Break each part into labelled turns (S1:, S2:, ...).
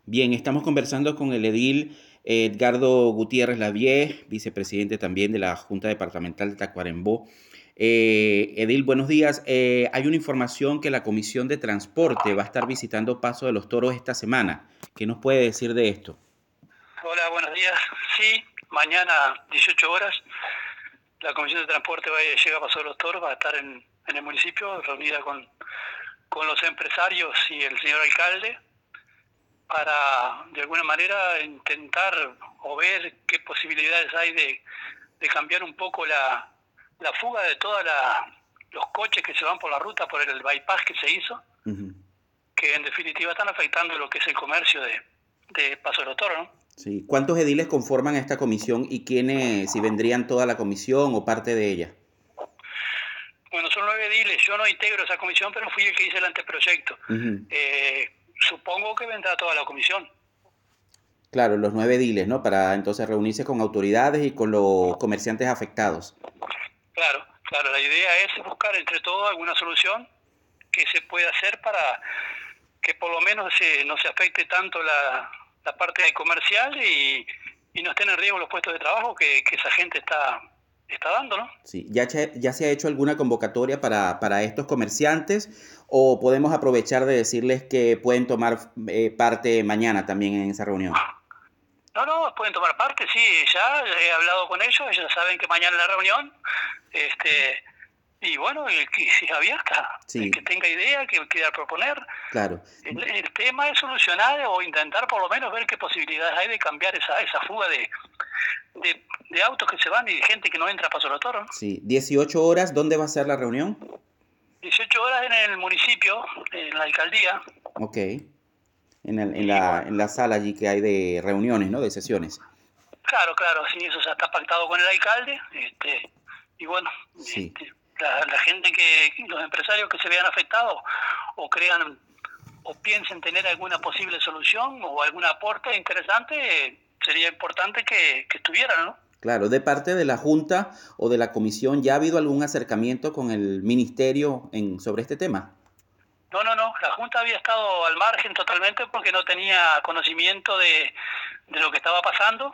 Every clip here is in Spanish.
S1: Bien, estamos conversando con el edil Edgardo Gutiérrez Lavie, vicepresidente también de la Junta Departamental de Tacuarembó. Edil, buenos días. Hay una información que la Comisión de Transporte va a estar visitando Paso de los Toros esta semana. ¿Qué nos puede decir de esto?
S2: Hola, buenos días. Sí, mañana 18 horas la Comisión de Transporte llega a Paso de los Toros, va a estar en el municipio reunida con los empresarios y el señor alcalde para de alguna manera intentar o ver qué posibilidades hay de cambiar un poco la fuga de todos los coches que se van por la ruta, por el bypass que se hizo,
S1: Ujú.
S2: que en definitiva están afectando lo que es el comercio de Paso de los Toros, ¿no?
S1: Sí. ¿Cuántos ediles conforman esta comisión y quiénes, si vendrían toda la comisión o parte de ella?
S2: Bueno, son 9 ediles. Yo no integro esa comisión, pero fui el que hice el anteproyecto.
S1: Ujú.
S2: Supongo que vendrá toda la comisión.
S1: Claro, los 9 ediles, ¿no? Para entonces reunirse con autoridades y con los comerciantes afectados.
S2: Claro, claro. La idea es buscar entre todos alguna solución que se pueda hacer para que por lo menos no se afecte tanto la parte comercial y no estén en riesgo los puestos de trabajo que esa gente está dando, ¿no?
S1: Sí, ¿ya se ha hecho alguna convocatoria para estos comerciantes o podemos aprovechar de decirles que pueden tomar parte mañana también en esa reunión?
S2: No, pueden tomar parte, sí, ya he hablado con ellos saben que mañana es la reunión, y bueno, que si es abierta, el que
S1: Sí,
S2: tenga idea, que quiera proponer.
S1: claro.
S2: El tema es solucionar o intentar por lo menos ver qué posibilidades hay de cambiar esa fuga de autos que se van y de gente que no entra a Paso de los Toros.
S1: Sí, 18 horas, ¿dónde va a ser la reunión?
S2: 18 horas en el municipio, en la alcaldía,
S1: Ok,
S2: y bueno,
S1: en la sala allí que hay de reuniones, ¿no? De sesiones.
S2: claro, sí, eso ya está pactado con el alcalde, y bueno,
S1: Sí.
S2: la gente los empresarios que se vean afectados o crean o piensen tener alguna posible solución o algún aporte interesante, sería importante que estuvieran, ¿no?
S1: Claro, de parte de la Junta o de la Comisión, ¿ya ha habido algún acercamiento con el Ministerio sobre este tema?
S2: No, la Junta había estado al margen totalmente porque no tenía conocimiento de lo que estaba pasando.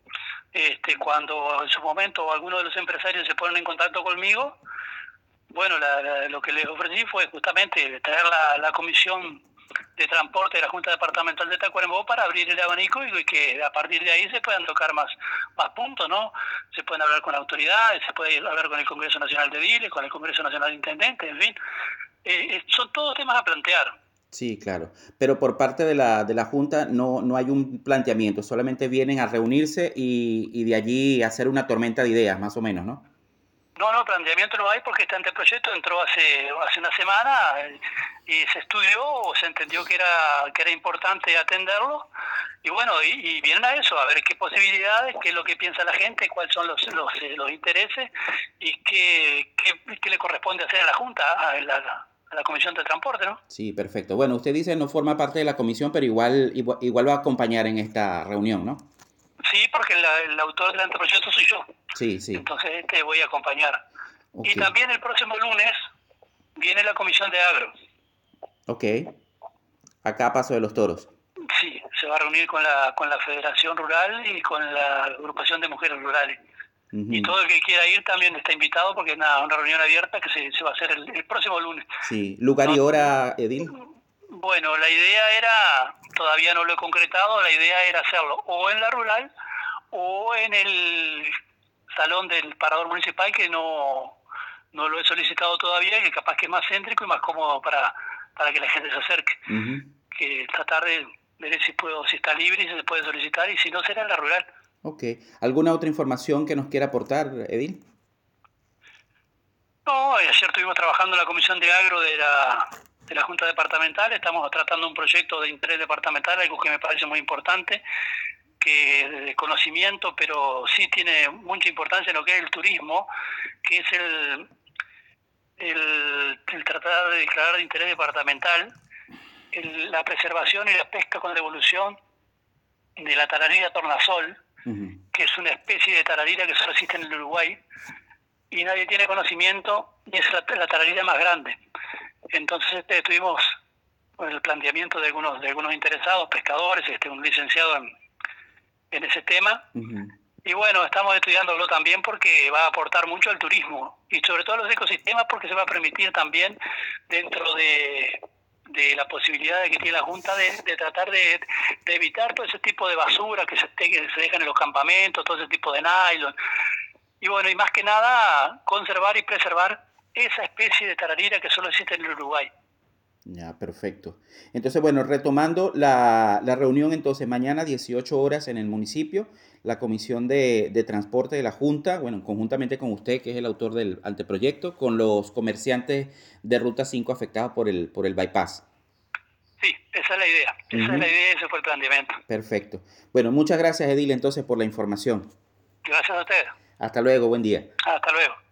S2: Cuando en su momento algunos de los empresarios se ponen en contacto conmigo, bueno, lo que les ofrecí fue justamente traer la comisión de transporte de la Junta Departamental de Tacuarembó para abrir el abanico y que a partir de ahí se puedan tocar más puntos, ¿no? Se pueden hablar con autoridades, se puede hablar con el Congreso Nacional de Ediles, con el Congreso Nacional de Intendentes, en fin. Son todos temas a plantear.
S1: Sí, claro. Pero por parte de la Junta no hay un planteamiento, solamente vienen a reunirse y de allí hacer una tormenta de ideas, más o menos, ¿no?
S2: No, planteamiento no hay porque este anteproyecto entró hace una semana, y se estudió, se entendió que era importante atenderlo y bueno, y vienen a eso, a ver qué posibilidades, qué es lo que piensa la gente, cuáles son los intereses y qué le corresponde hacer a la Junta, a la Comisión de Transporte, ¿no?
S1: Sí, perfecto. Bueno, usted dice no forma parte de la comisión, pero igual va a acompañar en esta reunión, ¿no?
S2: Sí, porque el autor del anteproyecto soy yo,
S1: Sí, sí.
S2: entonces te voy a acompañar. Y
S1: Ok,
S2: también el próximo lunes viene la Comisión de Agro.
S1: ok. Acá Paso de los Toros.
S2: Sí, se va a reunir con la Federación Rural y con la Agrupación de Mujeres Rurales. Y
S1: Ujú.
S2: todo el que quiera ir también está invitado porque es una reunión abierta que se va a hacer el próximo lunes.
S1: Sí, lugar y
S2: No,
S1: hora, Edil.
S2: bueno, la idea era, todavía no lo he concretado, la idea era hacerlo o en la rural o en el salón del Parador Municipal, que no lo he solicitado todavía y que capaz que es más céntrico y más cómodo para que la gente se acerque.
S1: Ujú.
S2: Que esta tarde veré si está libre y se puede solicitar, y si no será en la rural.
S1: Ok. ¿Alguna otra información que nos quiera aportar, Edil?
S2: No, ayer estuvimos trabajando en la Comisión de Agro de la Junta Departamental, estamos tratando un proyecto de interés departamental, algo que me parece muy importante, que es de conocimiento, pero sí tiene mucha importancia en lo que es el turismo, que es el tratar de declarar de interés departamental la preservación y la pesca con devolución de la tararira tornasol,
S1: Ujú.
S2: que es una especie de tararira que solo existe en el Uruguay y nadie tiene conocimiento, y es la tararira más grande. Entonces estuvimos el planteamiento de algunos interesados, pescadores, un licenciado en ese tema.
S1: Ujú.
S2: Y bueno, estamos estudiándolo también porque va a aportar mucho al turismo y sobre todo a los ecosistemas, porque se va a permitir también dentro de la posibilidad que tiene la Junta de tratar de evitar todo ese tipo de basura que se dejan en los campamentos, todo ese tipo de nylon. Y bueno, y más que nada, conservar y preservar esa especie de tararira que solo existe en el Uruguay.
S1: Ya, perfecto. Entonces, bueno, retomando la reunión, entonces mañana 18 horas en el municipio, la Comisión de Transporte de la Junta, bueno, conjuntamente con usted, que es el autor del anteproyecto, con los comerciantes de Ruta 5 afectados por el bypass.
S2: Sí, esa es la idea. Esa es la
S1: Ujú.
S2: idea y ese fue el planteamiento.
S1: Perfecto. Bueno, muchas gracias, Edil, entonces, por la información.
S2: Gracias a ustedes.
S1: Hasta luego, buen día.
S2: Hasta luego.